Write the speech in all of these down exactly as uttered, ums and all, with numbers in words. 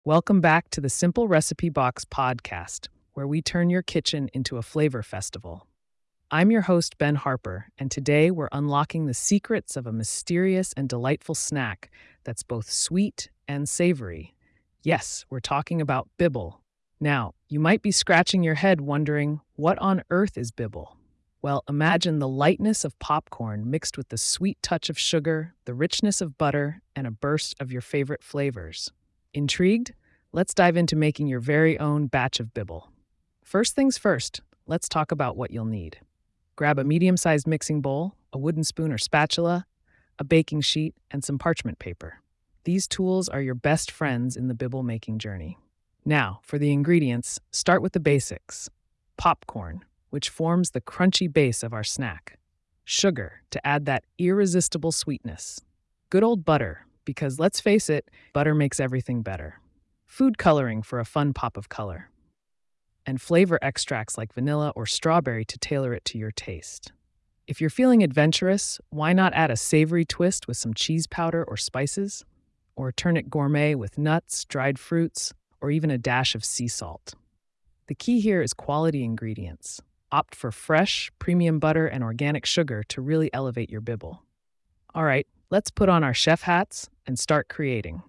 Welcome back to the Simple Recipe Box podcast, where we turn your kitchen into a flavor festival. I'm your host, Ben Harper, and today we're unlocking the secrets of a mysterious and delightful snack that's both sweet and savory. Yes, we're talking about Bibble. Now, you might be scratching your head wondering, what on earth is Bibble? Well, imagine the lightness of popcorn mixed with the sweet touch of sugar, the richness of butter, and a burst of your favorite flavors. Intrigued? Let's dive into making your very own batch of Bibble. First things first, let's talk about what you'll need. Grab a medium-sized mixing bowl, a wooden spoon or spatula, a baking sheet, and some parchment paper. These tools are your best friends in the Bibble making journey. Now, for the ingredients, start with the basics. Popcorn, which forms the crunchy base of our snack. Sugar, to add that irresistible sweetness. Good old butter, because let's face it, butter makes everything better. Food coloring for a fun pop of color. And flavor extracts like vanilla or strawberry to tailor it to your taste. If you're feeling adventurous, why not add a savory twist with some cheese powder or spices? Or turn it gourmet with nuts, dried fruits, or even a dash of sea salt. The key here is quality ingredients. Opt for fresh, premium butter and organic sugar to really elevate your Bibble. All right, let's put on our chef hats and start creating.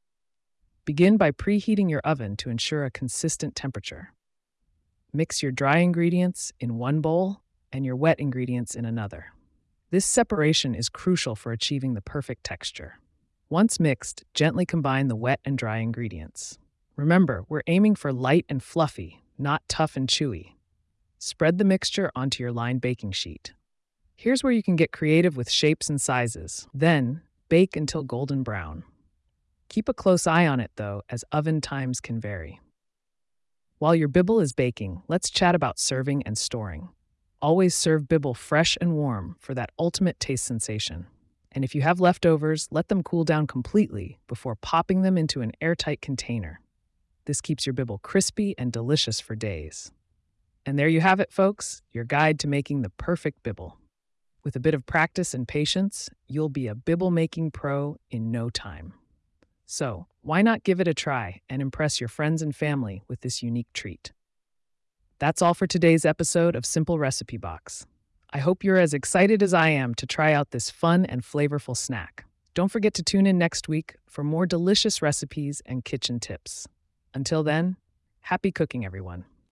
Begin by preheating your oven to ensure a consistent temperature. Mix your dry ingredients in one bowl and your wet ingredients in another. This separation is crucial for achieving the perfect texture. Once mixed, gently combine the wet and dry ingredients. Remember, we're aiming for light and fluffy, not tough and chewy. Spread the mixture onto your lined baking sheet. Here's where you can get creative with shapes and sizes. Then, bake until golden brown. Keep a close eye on it, though, as oven times can vary. While your Bibble is baking, let's chat about serving and storing. Always serve Bibble fresh and warm for that ultimate taste sensation. And if you have leftovers, let them cool down completely before popping them into an airtight container. This keeps your Bibble crispy and delicious for days. And there you have it, folks, your guide to making the perfect Bibble. With a bit of practice and patience, you'll be a Bibble-making pro in no time. So, why not give it a try and impress your friends and family with this unique treat? That's all for today's episode of Simple Recipe Box. I hope you're as excited as I am to try out this fun and flavorful snack. Don't forget to tune in next week for more delicious recipes and kitchen tips. Until then, happy cooking, everyone.